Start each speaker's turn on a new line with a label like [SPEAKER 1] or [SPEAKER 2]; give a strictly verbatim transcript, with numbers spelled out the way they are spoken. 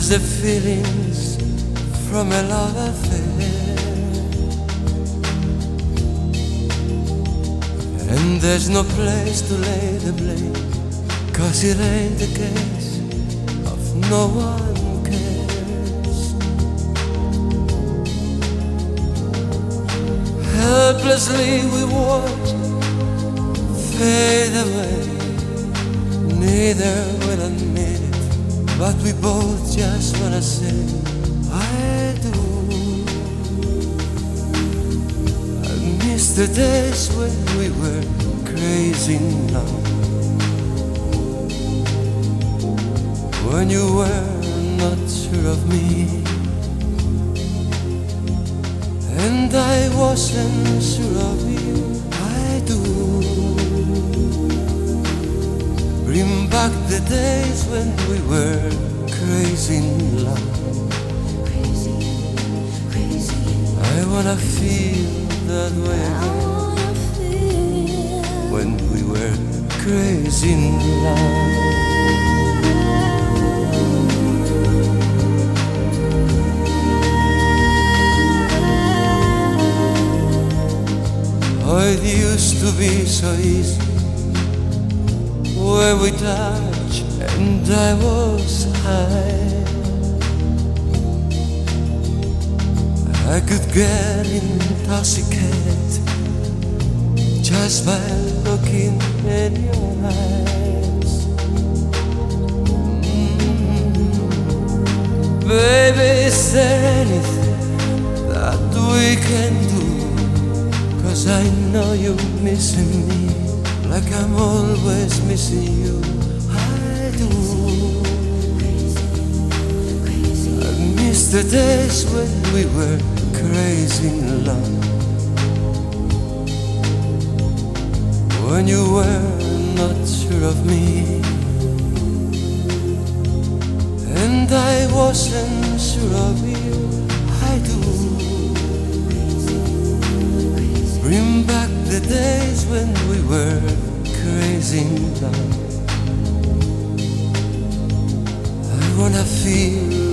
[SPEAKER 1] the feelings from a love affair, and there's no place to lay the blame, 'cause it ain't the case of no one cares. Helplessly we watch fade away, neither will admit it, but we both just wanna say I do. I miss the days when we were crazy now, when you were not sure of me, and I wasn't sure of you. I do. Bring back the days when we were crazy in love.
[SPEAKER 2] Crazy, crazy.
[SPEAKER 1] I wanna feel that way again, when we were crazy in love. Oh, it used to be so easy when we touched and I was high. I could get intoxicated just by looking in your eyes. Mm-hmm. Baby, is there anything that we can do? 'Cause I know you're missing me like I'm always missing you. I do. I miss the days when we were crazy in love, when you were not sure of me, and I wasn't sure of you. I do. Bring back the days when we were crazy in love. I wanna feel